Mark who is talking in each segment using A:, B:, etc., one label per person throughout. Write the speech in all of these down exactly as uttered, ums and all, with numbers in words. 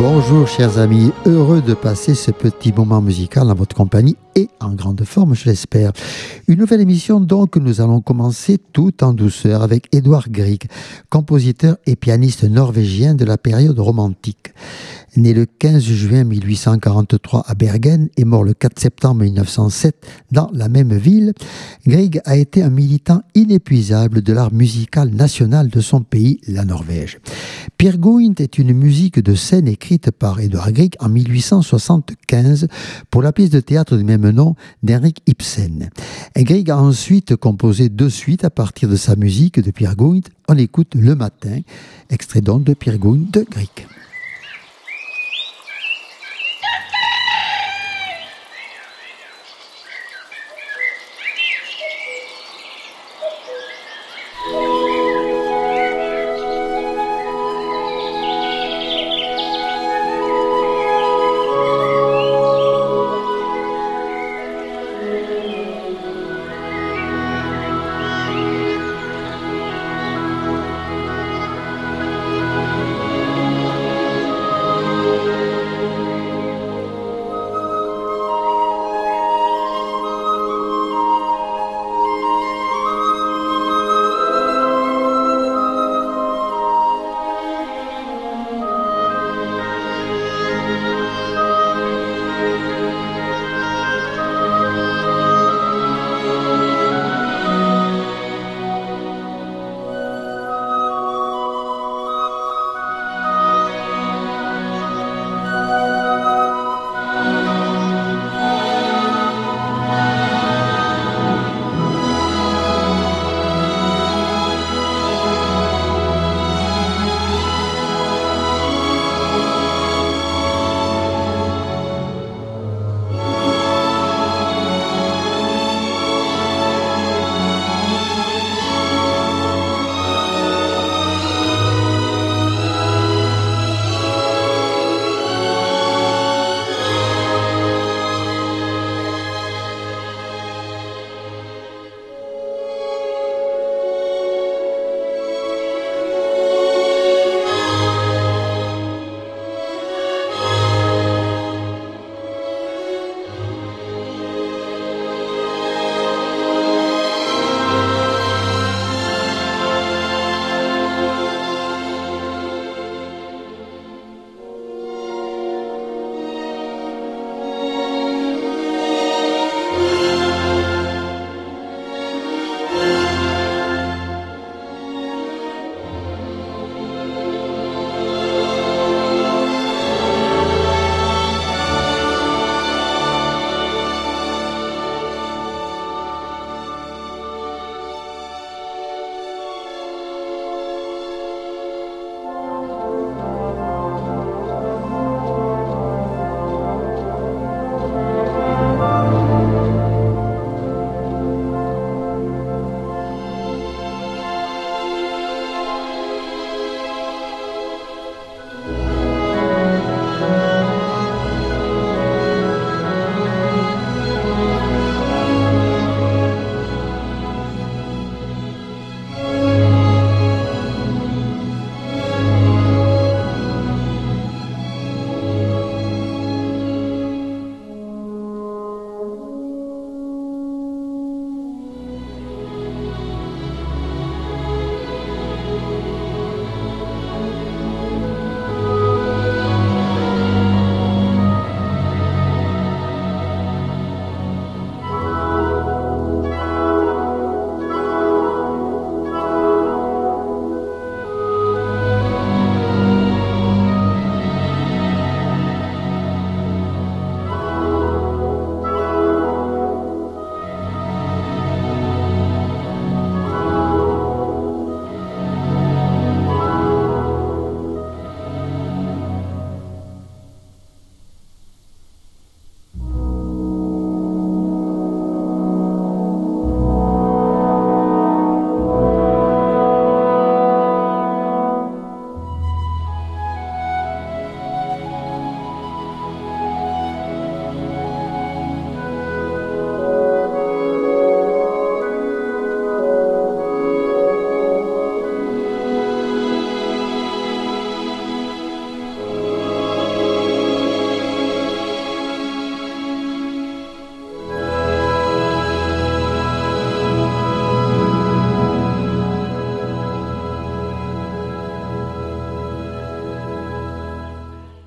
A: Bonjour chers amis, heureux de passer ce petit moment musical en votre compagnie et en grande forme je l'espère. Une nouvelle émission donc que nous allons commencer tout en douceur avec Edvard Grieg, compositeur et pianiste norvégien de la période romantique. Né le quinze juin mille huit cent quarante-trois à Bergen et mort le quatre septembre mille neuf cent sept dans la même ville, Grieg a été un militant inépuisable de l'art musical national de son pays, la Norvège. Peer Gynt est une musique de scène écrite par Edvard Grieg en mille huit cent soixante-quinze pour la pièce de théâtre du même nom d'Henrik Ibsen. Grieg a ensuite composé deux suites à partir de sa musique de Peer Gynt. On écoute Le Matin, extrait donc de Peer Gynt de Grieg.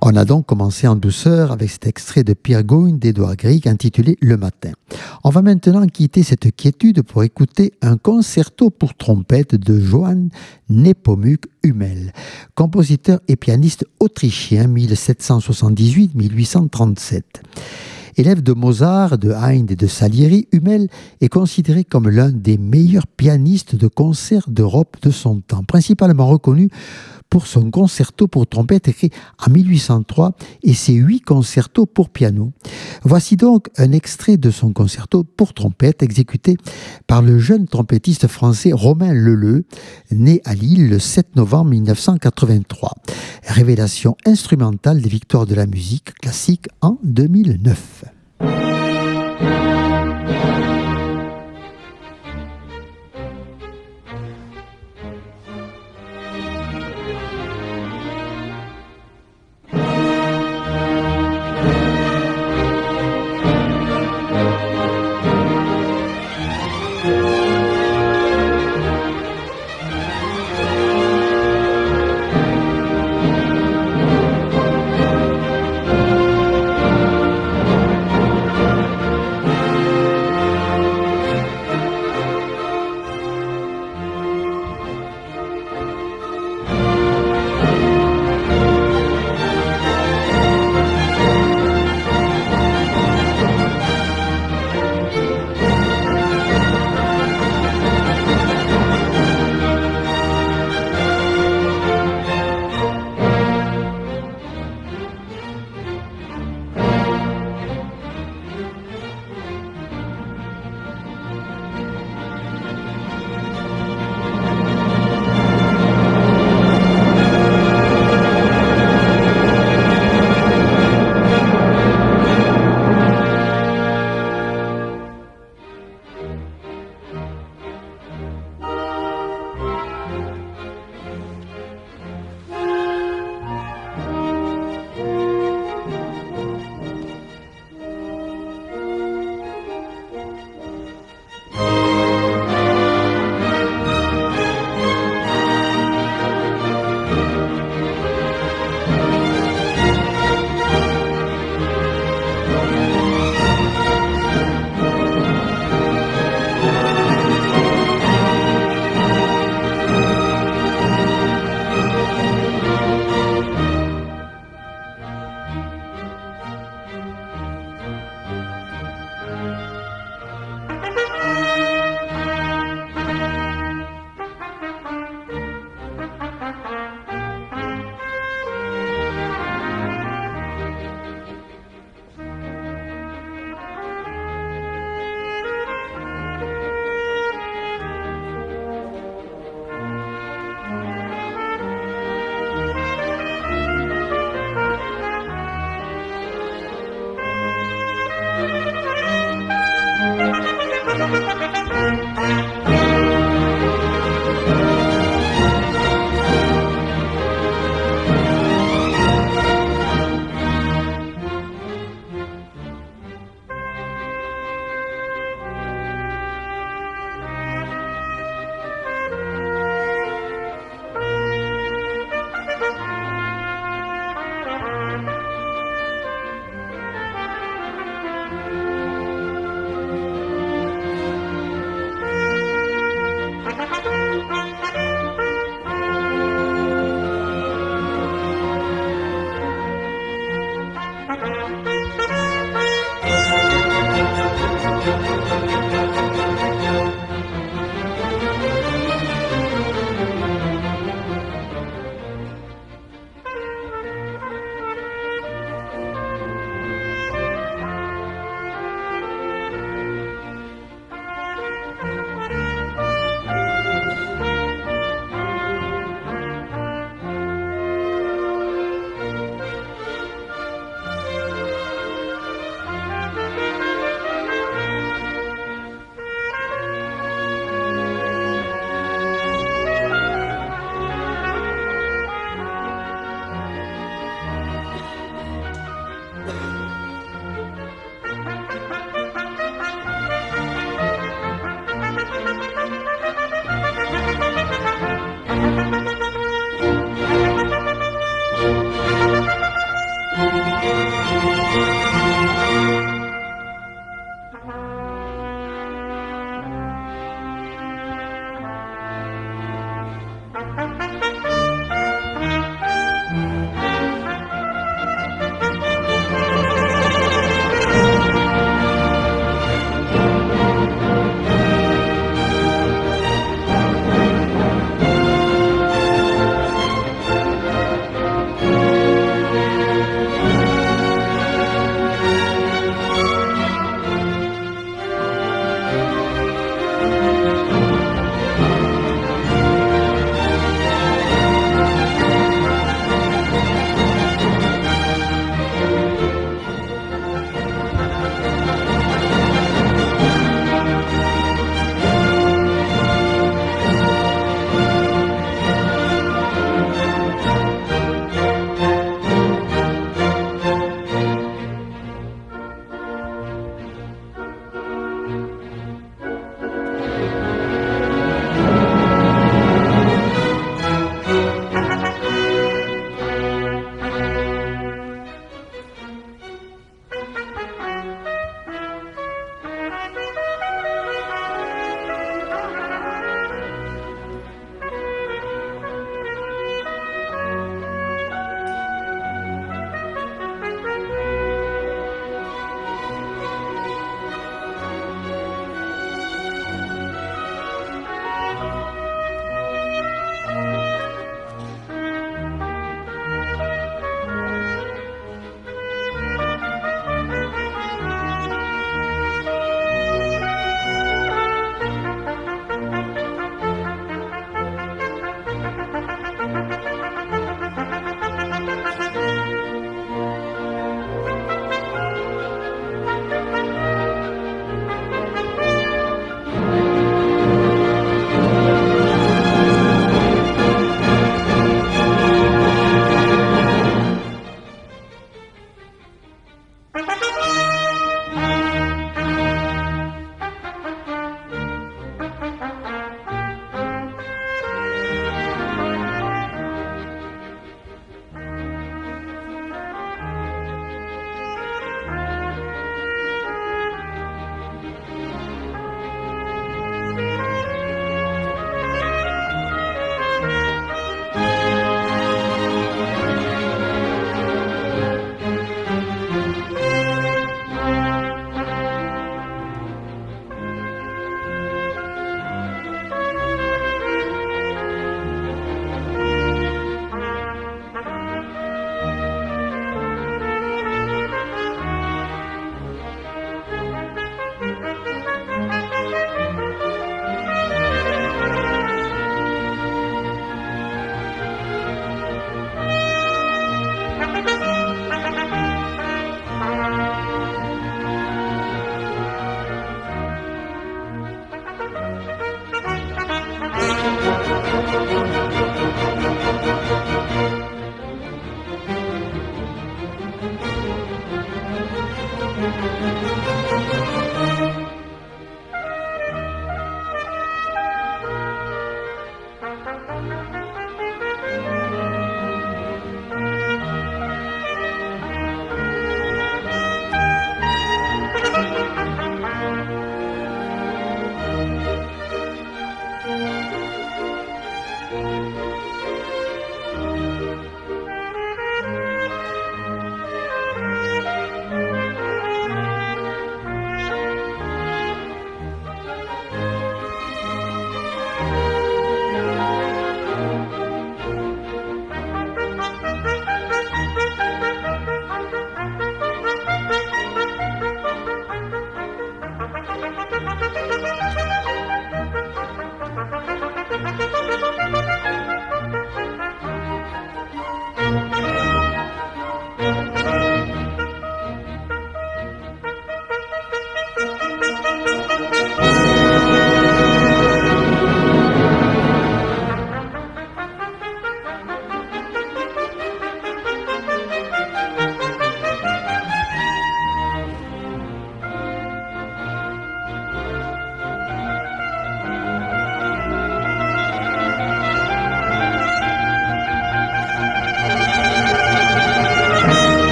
A: On a donc commencé en douceur avec cet extrait de Peer Gynt d'Edouard Grieg intitulé Le Matin. On va maintenant quitter cette quiétude pour écouter un concerto pour trompette de Johann Nepomuk Hummel, compositeur et pianiste autrichien mille sept cent soixante-dix-huit à mille huit cent trente-sept. Élève de Mozart, de Haydn et de Salieri, Hummel est considéré comme l'un des meilleurs pianistes de concert d'Europe de son temps, principalement reconnu pour son concerto pour trompette écrit en mille huit cent trois et ses huit concertos pour piano. Voici donc un extrait de son concerto pour trompette exécuté par le jeune trompettiste français Romain Leleu, né à Lille le sept novembre mille neuf cent quatre-vingt-trois. Révélation instrumentale des victoires de la musique classique en deux mille neuf.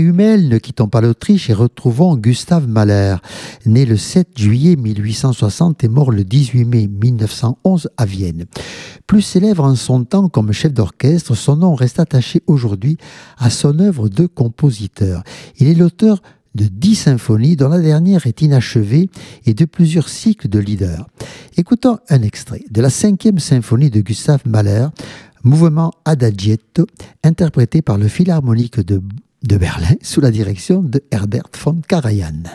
A: Hummel, ne quittons pas l'Autriche et retrouvons Gustav Mahler, né le sept juillet mille huit cent soixante et mort le dix-huit mai mille neuf cent onze à Vienne. Plus célèbre en son temps comme chef d'orchestre, son nom reste attaché aujourd'hui à son œuvre de compositeur. Il est l'auteur de dix symphonies, dont la dernière est inachevée, et de plusieurs cycles de lieder. Écoutons un extrait de la cinquième symphonie de Gustav Mahler, mouvement Adagietto, interprété par le Philharmonique de, de Berlin sous la direction de Herbert von Karajan.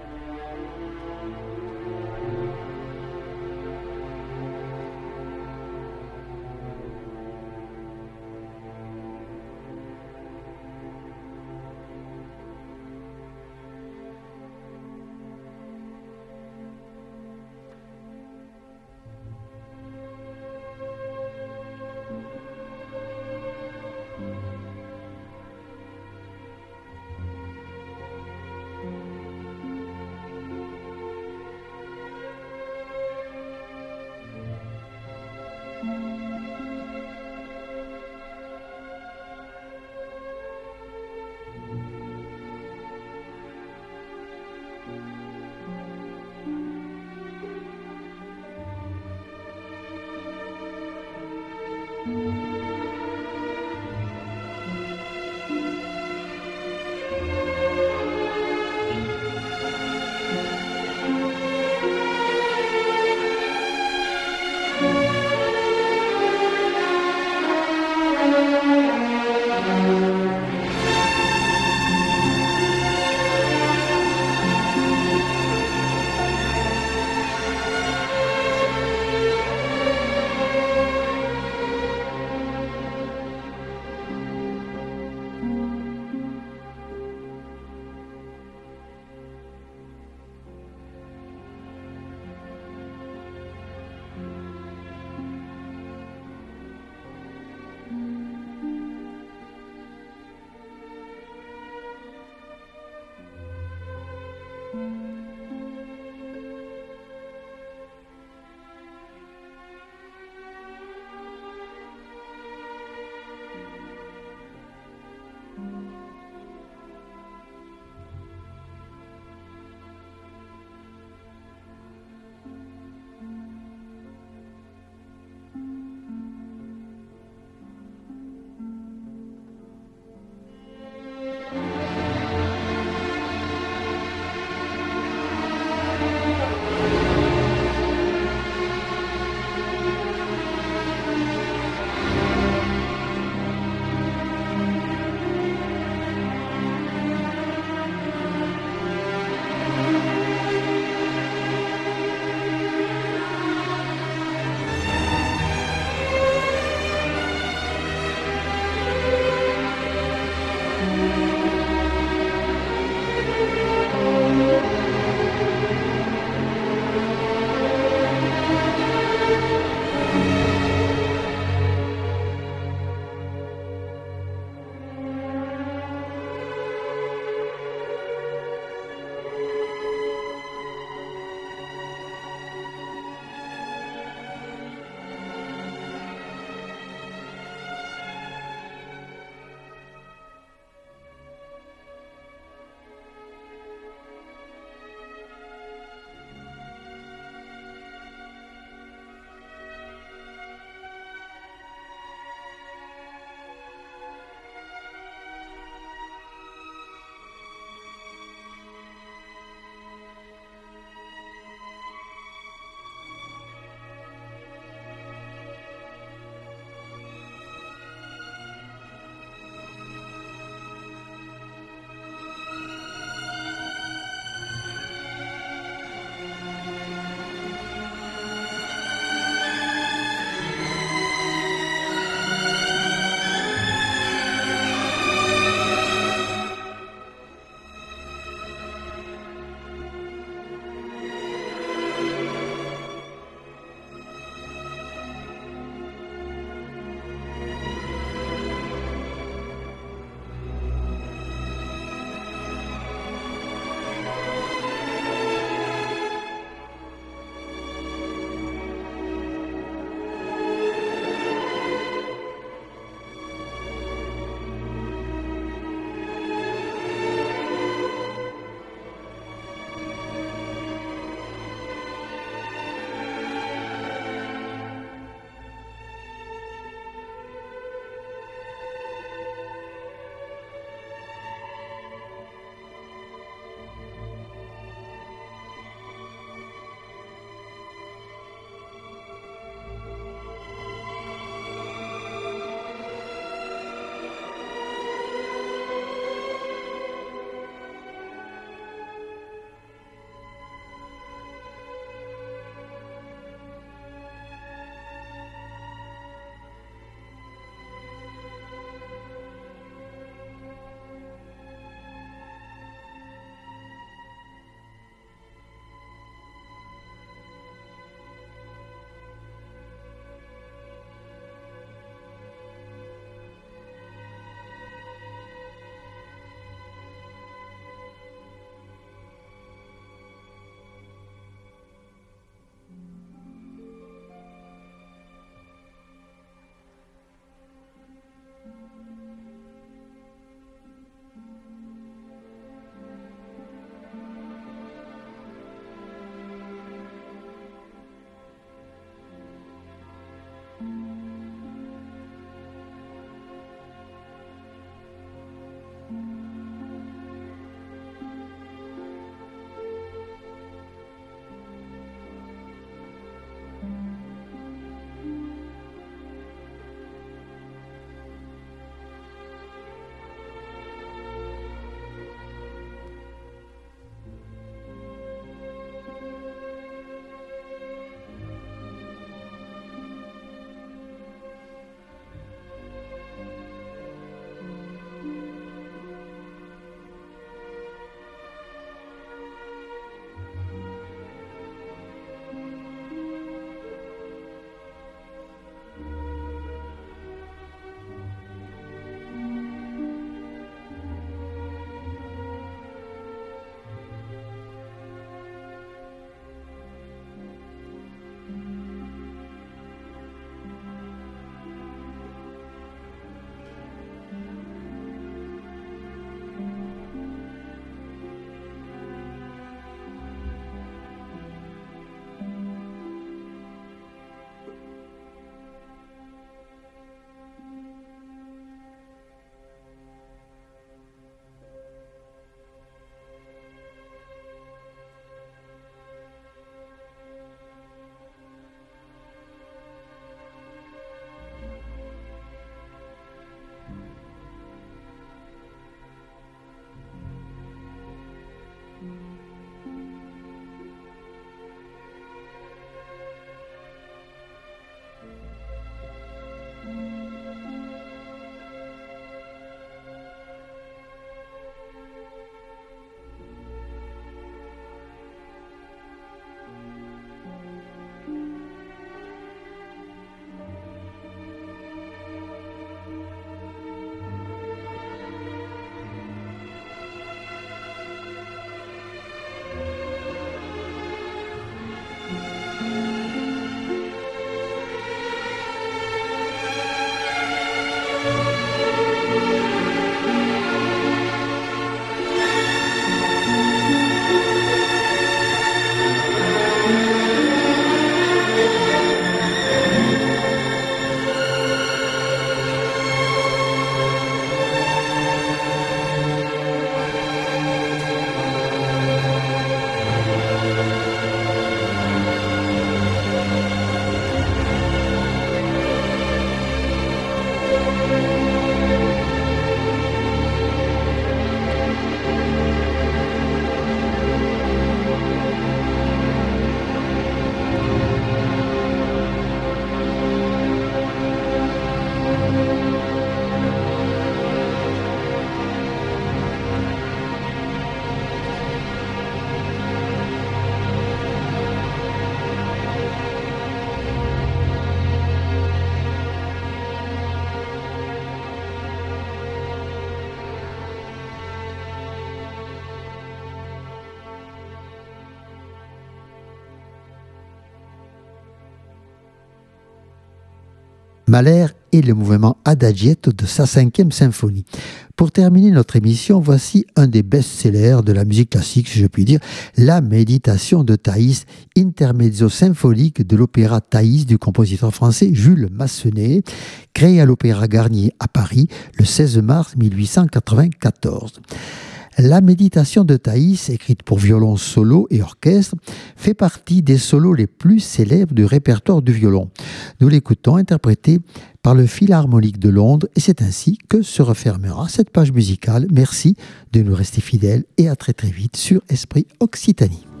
A: Mahler et le mouvement Adagietto de sa cinquième symphonie. Pour terminer notre émission, voici un des best-sellers de la musique classique, si je puis dire, la Méditation de Thaïs, intermezzo symphonique de l'opéra Thaïs du compositeur français Jules Massenet, créé à l'Opéra Garnier à Paris le seize mars mille huit cent quatre-vingt-quatorze. La Méditation de Thaïs, écrite pour violon solo et orchestre, fait partie des solos les plus célèbres du répertoire du violon. Nous l'écoutons interprété par le Philharmonique de Londres et c'est ainsi que se refermera cette page musicale. Merci de nous rester fidèles et à très très vite sur Esprit Occitanie.